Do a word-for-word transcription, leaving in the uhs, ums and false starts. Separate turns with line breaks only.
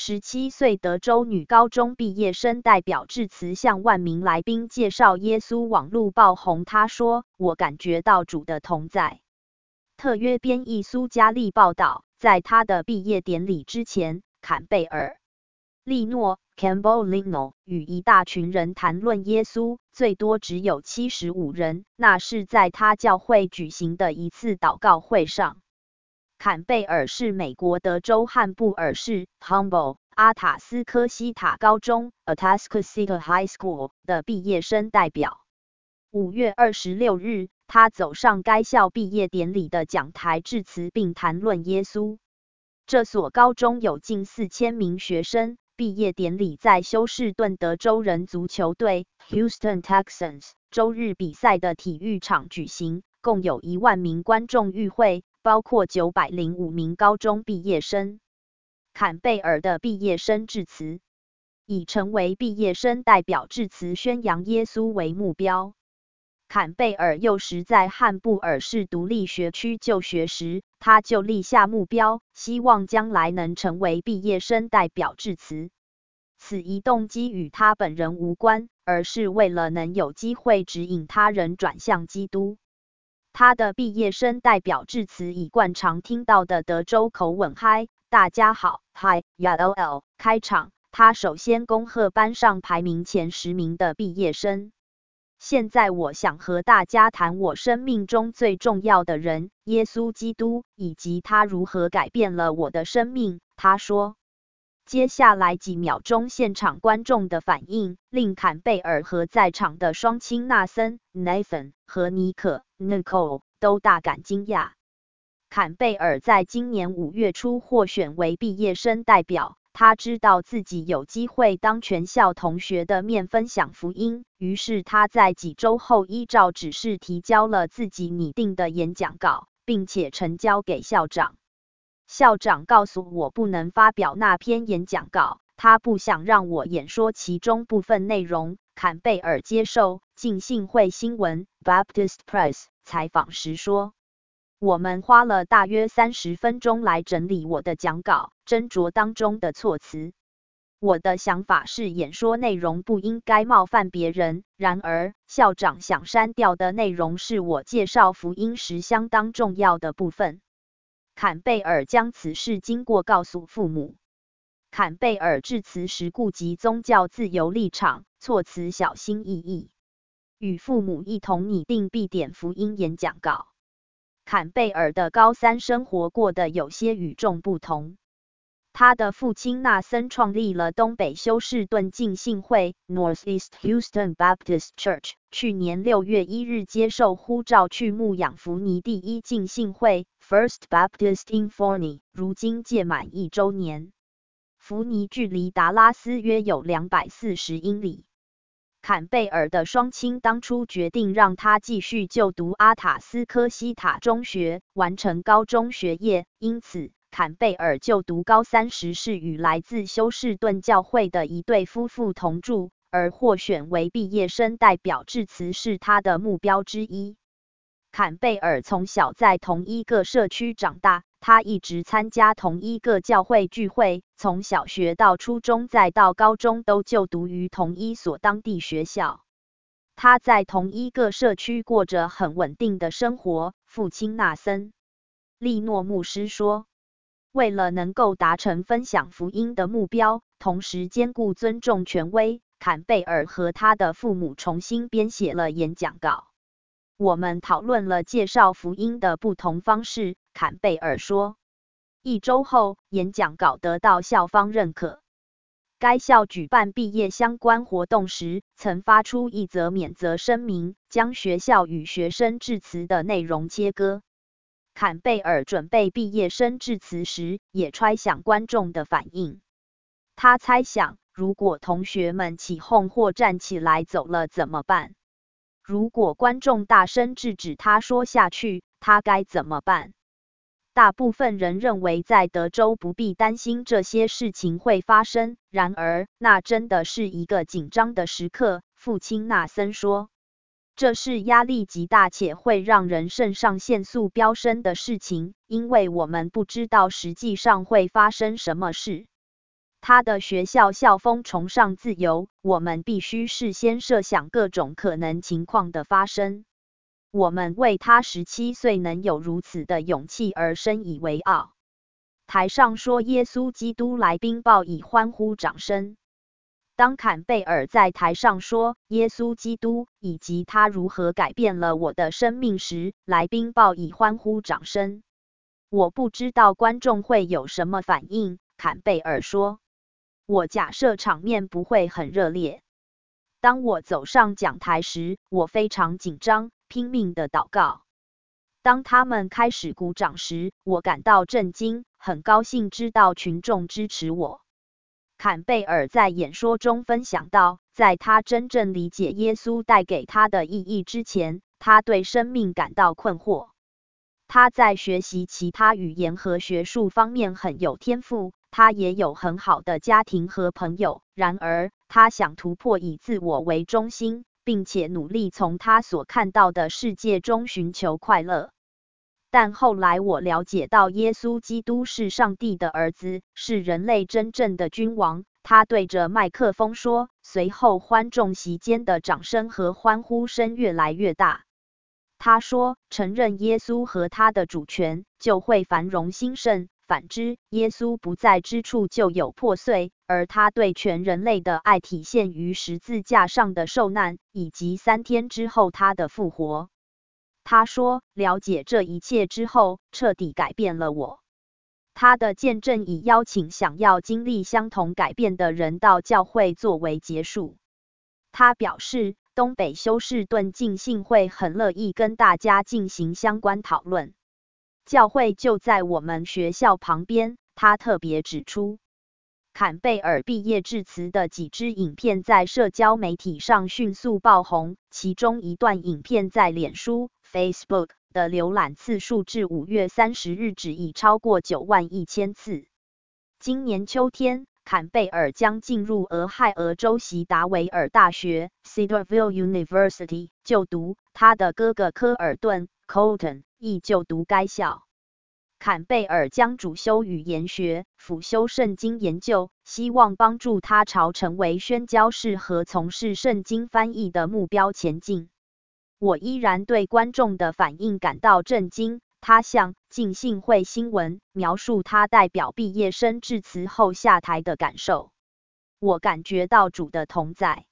十七岁德州女高中毕业生代表致辞向万名来宾介绍耶稣，网路爆红。她说：“我感觉到主的同在。”特约编译苏嘉丽报道，在她的毕业典礼之前，坎贝尔·利诺 （Campbell Lino） 与一大群人谈论耶稣，最多只有七十五人，那是在他教会举行的一次祷告会上。坎贝尔是美国德州汉布尔市 Humboldt 阿塔斯科西塔高中 Atascocita High School 的毕业生代表。五月二十六日，他走上该校毕业典礼的讲台致辞并谈论耶稣。这所高中有近四千名学生。毕业典礼在休士顿德州人足球队 Houston Texans 周日比赛的体育场举行，共有一万名观众与会，包括九百零五名高中毕业生。坎贝尔的毕业生致辞以成为毕业生代表致辞宣扬耶稣为目标。坎贝尔幼时在汉布尔市独立学区就学时，他就立下目标，希望将来能成为毕业生代表致辞。此一动机与他本人无关，而是为了能有机会指引他人转向基督。他的毕业生代表致辞以惯常听到的德州口吻嗨，大家好 ，Hi Y O L 开场。他首先恭贺班上排名前十名的毕业生。现在我想和大家谈我生命中最重要的人，耶稣基督，以及他如何改变了我的生命。他说。接下来几秒钟，现场观众的反应令坎贝尔和在场的双亲纳森 Nathan 和尼可 Nicole 都大感惊讶。坎贝尔在今年五月初获选为毕业生代表。他知道自己有机会当全校同学的面分享福音，于是他在几周后依照指示提交了自己拟定的演讲稿，并且呈交给校长。校长告诉我不能发表那篇演讲稿，他不想让我演说其中部分内容。坎贝尔接受浸信会新闻 Baptist Press 采访时说。我们花了大约三十分钟来整理我的讲稿，斟酌当中的措辞。我的想法是演说内容不应该冒犯别人，然而，校长想删掉的内容是我介绍福音时相当重要的部分。坎贝尔将此事经过告诉父母。坎贝尔致辞时顾及宗教自由立场，措辞小心翼翼，与父母一同拟定必点福音演讲稿。坎贝尔的高三生活过得有些与众不同。他的父亲纳森创立了东北休士顿浸信会 Northeast Houston Baptist Church， 去年六月一日接受呼召去牧养福尼第一浸信会 First Baptist in Forney， 如今届满一周年。福尼距离达拉斯约有两百四十英里。坎贝尔的双亲当初决定让他继续就读阿塔斯科西塔中学，完成高中学业，因此坎贝尔就读高三时是与来自休士顿教会的一对夫妇同住，而获选为毕业生代表致辞是他的目标之一。坎贝尔从小在同一个社区长大，他一直参加同一个教会聚会，从小学到初中再到高中都就读于同一所当地学校。他在同一个社区过着很稳定的生活。父亲纳森·利诺牧师说，为了能够达成分享福音的目标，同时兼顾尊重权威，坎贝尔和他的父母重新编写了演讲稿。我们讨论了介绍福音的不同方式，坎贝尔说。一周后，演讲稿得到校方认可。该校举办毕业相关活动时，曾发出一则免责声明，将学校与学生致辞的内容切割。坎贝尔准备毕业生致辞时，也揣想观众的反应。他猜想，如果同学们起哄或站起来走了怎么办？如果观众大声制止他说下去，他该怎么办？大部分人认为在德州不必担心这些事情会发生，然而，那真的是一个紧张的时刻，父亲纳森说。这是压力极大且会让人肾上腺素飙升的事情，因为我们不知道实际上会发生什么事。 他的学校校风崇尚自由，我们必须事先设想各种可能情况的发生。我们为他十七岁能有如此的勇气而深以为傲。台上说耶稣基督，来宾报以欢呼掌声。当坎贝尔在台上说耶稣基督以及他如何改变了我的生命时，来宾报以欢呼掌声。我不知道观众会有什么反应，坎贝尔说。我假设场面不会很热烈。当我走上讲台时，我非常紧张，拼命地祷告。当他们开始鼓掌时，我感到震惊，很高兴知道群众支持我。坎贝尔在演说中分享到，在他真正理解耶稣带给他的意义之前，他对生命感到困惑。他在学习其他语言和学术方面很有天赋，他也有很好的家庭和朋友。然而，他想突破以自我为中心，并且努力从他所看到的世界中寻求快乐。但后来我了解到，耶稣基督是上帝的儿子，是人类真正的君王。他对着麦克风说，随后观众席间的掌声和欢呼声越来越大。他说，承认耶稣和他的主权，就会繁荣兴盛；反之，耶稣不在之处就有破碎。而他对全人类的爱体现于十字架上的受难，以及三天之后他的复活。他说，了解这一切之后，彻底改变了我。他的见证以邀请想要经历相同改变的人到教会作为结束。他表示，东北休士顿浸信会很乐意跟大家进行相关讨论。教会就在我们学校旁边，他特别指出。坎贝尔毕业致辞的几支影片在社交媒体上迅速爆红，其中一段影片在脸书 （Facebook） 的浏览次数至五月三十日止已超过九万一千次。今年秋天，坎贝尔将进入俄亥俄州席达维尔大学 （Cedarville University） 就读，他的哥哥科尔顿 （Colton） 亦就读该校。坎贝尔将主修语言学，辅修圣经研究，希望帮助他朝成为宣教士和从事圣经翻译的目标前进。我依然对观众的反应感到震惊。他向浸信会新闻描述他代表毕业生致辞后下台的感受。我感觉到主的同在。